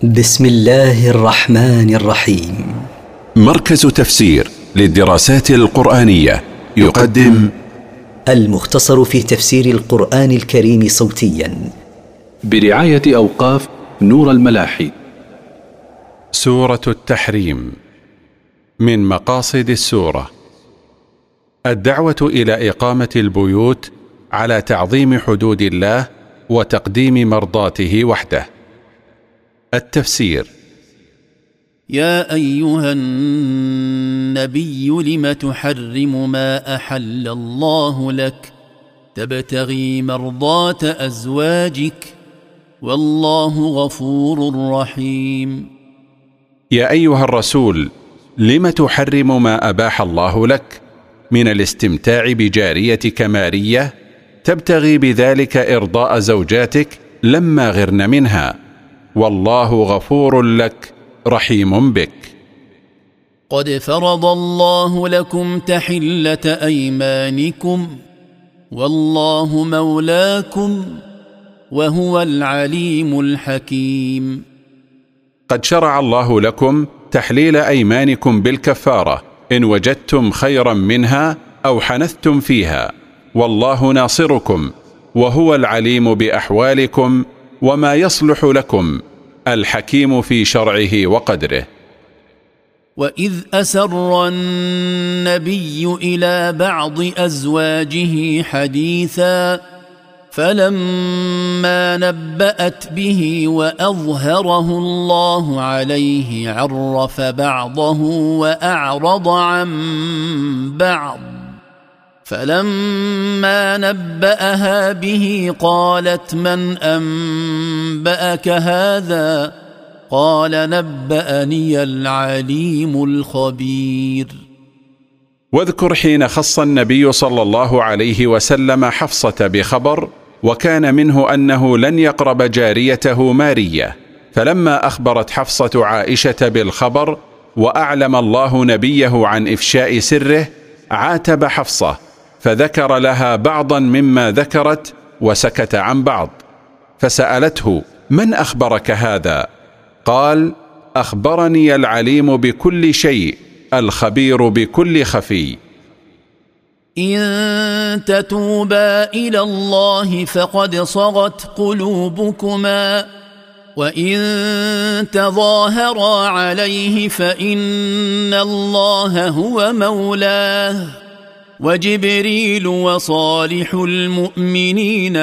بسم الله الرحمن الرحيم. مركز تفسير للدراسات القرآنية يقدم المختصر في تفسير القرآن الكريم صوتيا برعاية أوقاف نور الملاحي. سورة التحريم. من مقاصد السورة الدعوة إلى إقامة البيوت على تعظيم حدود الله وتقديم مرضاته وحده. التفسير: يا أيها النبي لم تحرم ما أحل الله لك تبتغي مرضات أزواجك والله غفور رحيم. يا أيها الرسول، لم تحرم ما أباح الله لك من الاستمتاع بجاريتك مارية تبتغي بذلك إرضاء زوجاتك لما غرن منها، والله غفور لك رحيم بك. قد فرض الله لكم تحلة أيمانكم والله مولاكم وهو العليم الحكيم. قد شرع الله لكم تحليل أيمانكم بالكفارة إن وجدتم خيرا منها أو حنثتم فيها، والله ناصركم وهو العليم بأحوالكم وما يصلح لكم، الحكيم في شرعه وقدره. وإذ أسر النبي إلى بعض أزواجه حديثا فلما نبأت به وأظهره الله عليه عرف بعضه وأعرض عن بعض، فلما نبأها به قالت من أنبأك هذا؟ قال نبأني العليم الخبير. واذكر حين خص النبي صلى الله عليه وسلم حفصة بخبر، وكان منه أنه لن يقرب جاريته مارية، فلما أخبرت حفصة عائشة بالخبر وأعلم الله نبيه عن إفشاء سره عاتب حفصة، فذكر لها بعضا مما ذكرت وسكت عن بعض، فسألته من أخبرك هذا؟ قال أخبرني العليم بكل شيء الخبير بكل خفي. إن تتوبا إلى الله فقد صغت قلوبكما وإن تظاهرا عليه فإن الله هو مولاه وجبريل وصالح المؤمنين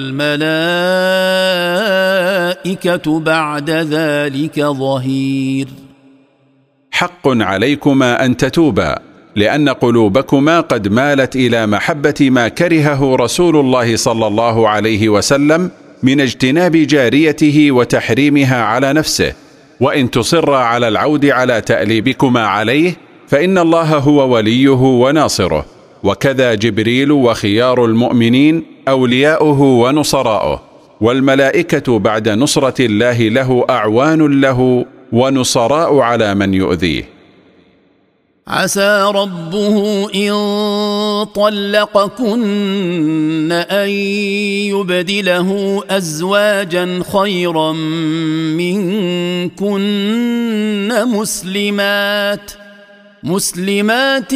والملائكة بعد ذلك ظهير. حق عليكما أن تتوبا، لأن قلوبكما قد مالت إلى محبة ما كرهه رسول الله صلى الله عليه وسلم من اجتناب جاريته وتحريمها على نفسه، وإن تصر على العود على تأليبكما عليه فإن الله هو وليه وناصره، وكذا جبريل وخيار المؤمنين أولياؤه ونصراؤه، والملائكة بعد نصرة الله له أعوان له ونصراء على من يؤذيه. عسى ربه إن طلقكن أن يبدله أزواجا خيرا منكن مسلمات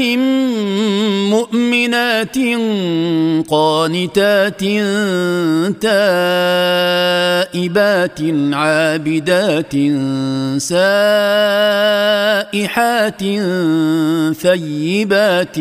مؤمنات قانتات تائبات عابدات سائحات ثيبات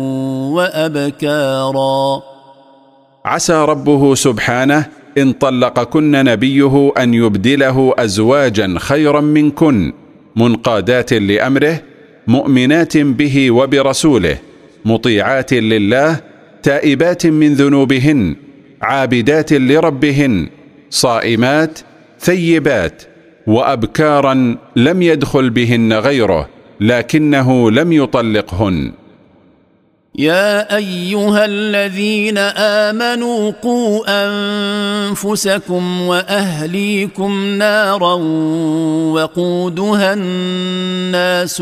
وأبكارا. عسى ربه سبحانه إن طلقكن نبيه أن يبدله أزواجا خيرا منكن منقادات لأمره مؤمنات به وبرسوله مطيعات لله تائبات من ذنوبهن عابدات لربهن صائمات ثيبات وأبكارا لم يدخل بهن غيره لكنه لم يطلقهن. يا أيها الذين آمنوا قوا أنفسكم وأهليكم نارا وقودها الناس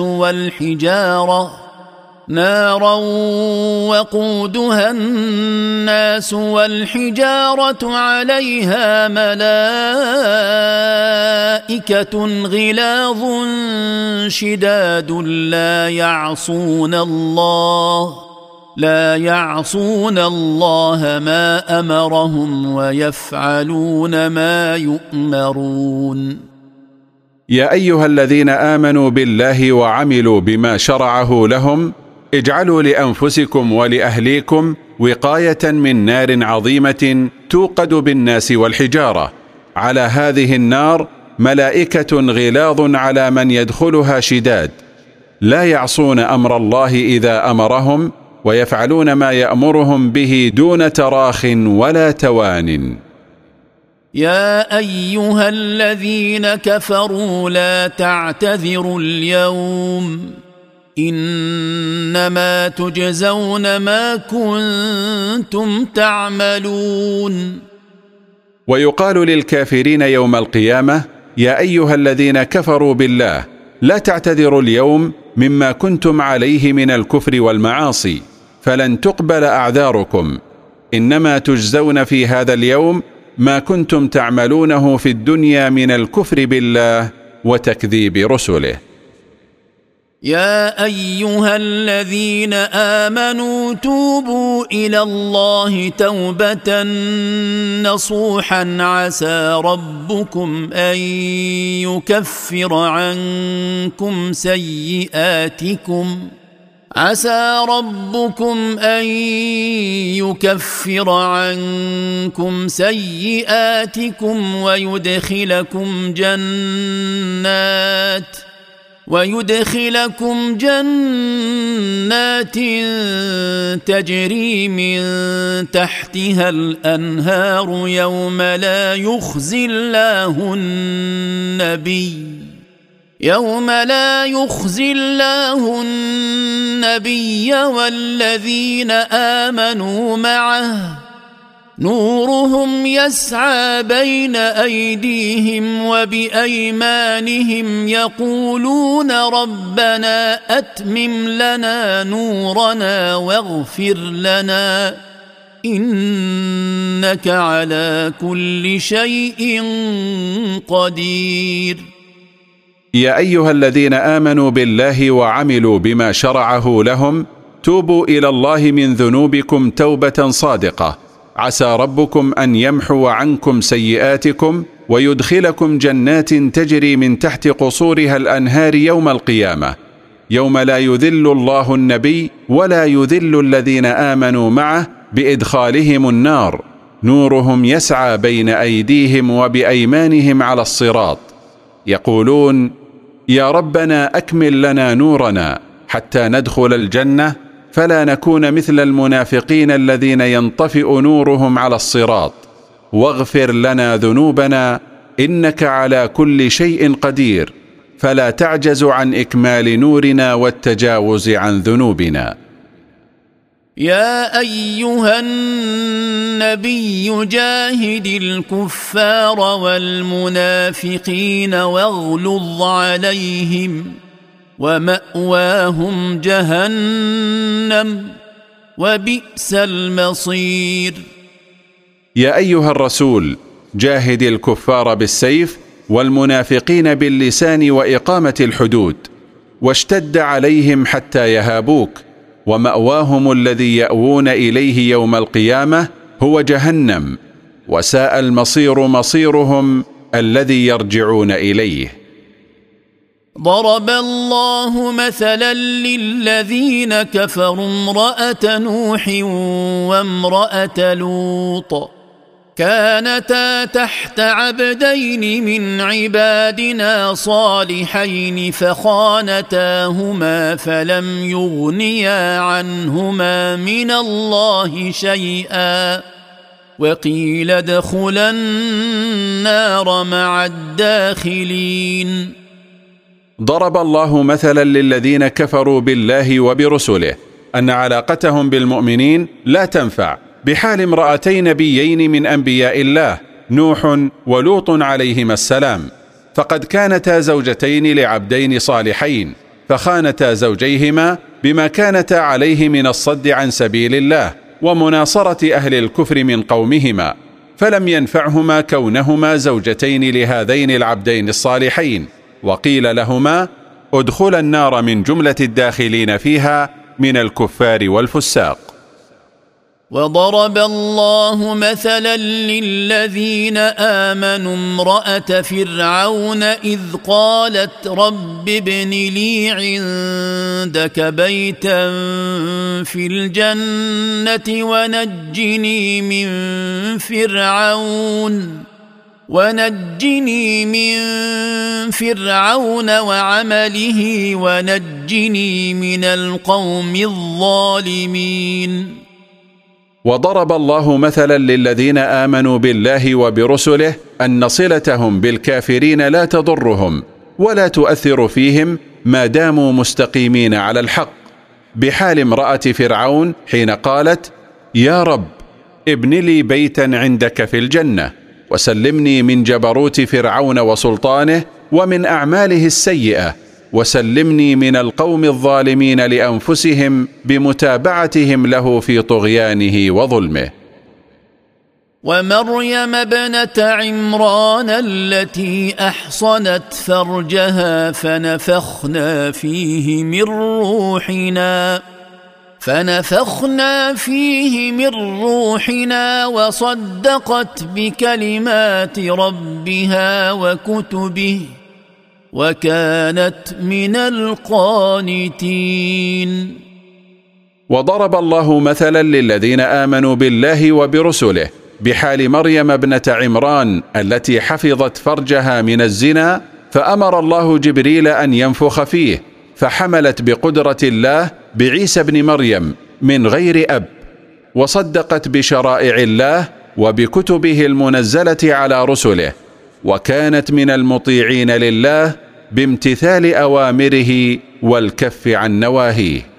والحجارة عليها ملائكة غلاظ شداد لا يعصون الله ما أمرهم ويفعلون ما يؤمرون. يا أيها الذين آمنوا بالله وعملوا بما شرعه لهم اجعلوا لأنفسكم ولأهليكم وقاية من نار عظيمة توقد بالناس والحجارة. على هذه النار ملائكة غلاظ على من يدخلها شداد لا يعصون أمر الله إذا أمرهم ويفعلون ما يأمرهم به دون تراخ ولا توان. يا أيها الذين كفروا لا تعتذروا اليوم إنما تجزون ما كنتم تعملون. ويقال للكافرين يوم القيامة يا أيها الذين كفروا بالله لا تعتذروا اليوم مما كنتم عليه من الكفر والمعاصي فلن تقبل أعذاركم، إنما تجزون في هذا اليوم ما كنتم تعملونه في الدنيا من الكفر بالله وتكذيب رسله. يا أيها الذين آمنوا توبوا إلى الله توبة نصوحا عسى ربكم أن يكفر عنكم سيئاتكم ويدخلكم جنات تجري من تحتها الأنهار يوم لا يخزي الله النبي والذين آمنوا معه نورهم يسعى بين أيديهم وبأيمانهم يقولون ربنا أتمم لنا نورنا واغفر لنا إنك على كل شيء قدير. يا أيها الذين آمنوا بالله وعملوا بما شرعه لهم توبوا إلى الله من ذنوبكم توبة صادقة عسى ربكم أن يمحو عنكم سيئاتكم ويدخلكم جنات تجري من تحت قصورها الأنهار يوم القيامة يوم لا يذل الله النبي ولا يذل الذين آمنوا معه بإدخالهم النار نورهم يسعى بين أيديهم وبأيمانهم على الصراط يقولون يا ربنا أكمل لنا نورنا حتى ندخل الجنة فلا نكون مثل المنافقين الذين ينطفئ نورهم على الصراط واغفر لنا ذنوبنا إنك على كل شيء قدير فلا تعجز عن إكمال نورنا والتجاوز عن ذنوبنا. يا أيها النبي جاهد الكفار والمنافقين واغلظ عليهم ومأواهم جهنم وبئس المصير. يا أيها الرسول جاهد الكفار بالسيف والمنافقين باللسان وإقامة الحدود واشتد عليهم حتى يهابوك ومأواهم الذي يأوون إليه يوم القيامة هو جهنم وساء المصير مصيرهم الذي يرجعون إليه. ضرب الله مثلا للذين كفروا امرأة نوح وامرأة لوط كانتا تحت عبدين من عبادنا صالحين فخانتاهما فلم يغنيا عنهما من الله شيئا وقيل ادخلا النار مع الداخلين. ضرب الله مثلا للذين كفروا بالله وبرسله أن علاقتهم بالمؤمنين لا تنفع بحال امرأتي نبيين من أنبياء الله نوح ولوط عليهما السلام فقد كانتا زوجتين لعبدين صالحين فخانتا زوجيهما بما كانتا عليه من الصد عن سبيل الله ومناصرة أهل الكفر من قومهما فلم ينفعهما كونهما زوجتين لهذين العبدين الصالحين، وقيل لهما ادخلا النار من جملة الداخلين فيها من الكفار والفساق. وضرب الله مثلا للذين آمنوا امرأة فرعون إذ قالت رب ابن لي عندك بيتا في الجنة ونجني من فرعون وعمله ونجني من القوم الظالمين. وضرب الله مثلا للذين آمنوا بالله وبرسله أن صلتهم بالكافرين لا تضرهم ولا تؤثر فيهم ما داموا مستقيمين على الحق، بحال امرأة فرعون حين قالت يا رب ابن لي بيتا عندك في الجنة وسلمني من جبروت فرعون وسلطانه ومن أعماله السيئة، وسلمني من القوم الظالمين لأنفسهم بمتابعتهم له في طغيانه وظلمه. ومريم ابنة عمران التي أحصنت فرجها فنفخنا فيه من روحنا وصدقت بكلمات ربها وكتبه وكانت من القانتين. وضرب الله مثلا للذين آمنوا بالله وبرسله بحال مريم ابنة عمران التي حفظت فرجها من الزنا، فأمر الله جبريل أن ينفخ فيه، فحملت بقدرة الله بعيسى بن مريم من غير أب، وصدقت بشرائع الله وبكتبه المنزلة على رسله، وكانت من المطيعين لله بامتثال أوامره والكف عن نواهيه.